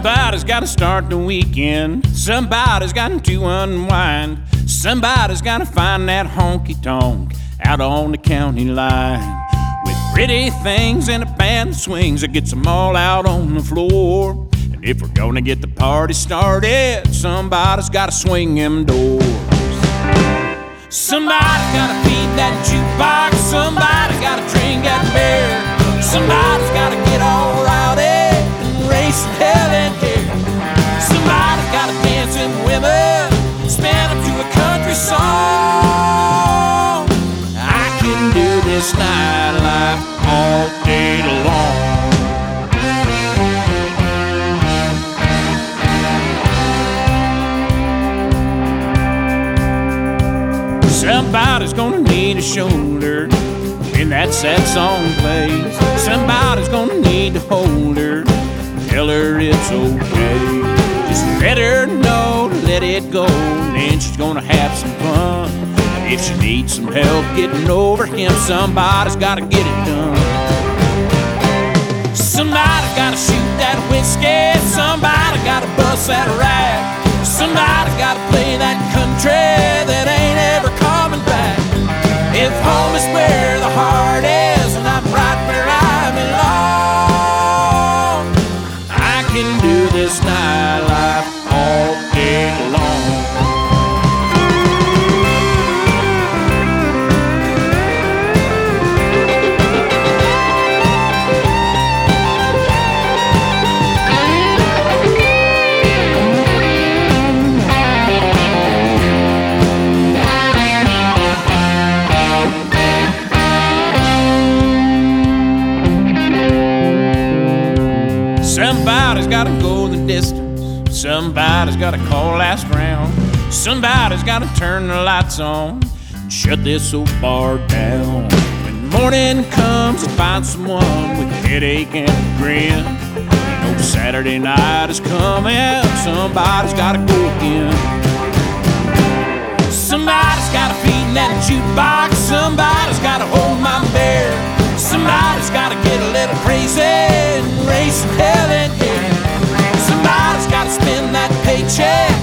Somebody's gotta start the weekend. Somebody's got to unwind. Somebody's gotta find that honky-tonk out on the county line, with pretty things and a band that swings that gets them all out on the floor. And if we're gonna get the party started, somebody's gotta swing them doors. Somebody's gotta feed that jukebox. Somebody's gotta drink that beer. Somebody's gotta get all rowdy and race hell and here. Somebody's gotta dance in women, spin them to a country song. I can do this nightlife all day long. Somebody's gonna need a shoulder when that sad song plays. Somebody's gonna need to hold her, tell her it's okay. Just let her know to let it go, and then she's gonna have some fun. And if she needs some help getting over him, somebody's gotta get it done. Somebody's gotta shoot that whiskey. Somebody gotta bust that rag. Somebody's gotta play that country that ain't ever coming back. If home is where the heart is, and I'm right where I belong, I can do this nightlife all day long. Somebody's gotta go the distance. Somebody's gotta call last round. Somebody's gotta turn the lights on and shut this old bar down. When morning comes and find someone with a headache and a grin, you know Saturday night is coming. Somebody's gotta go again. Somebody's gotta feed that jukebox. Somebody's gotta hold my beer. Somebody's gotta get a little crazy and race hell and here. Somebody's gotta spend that paycheck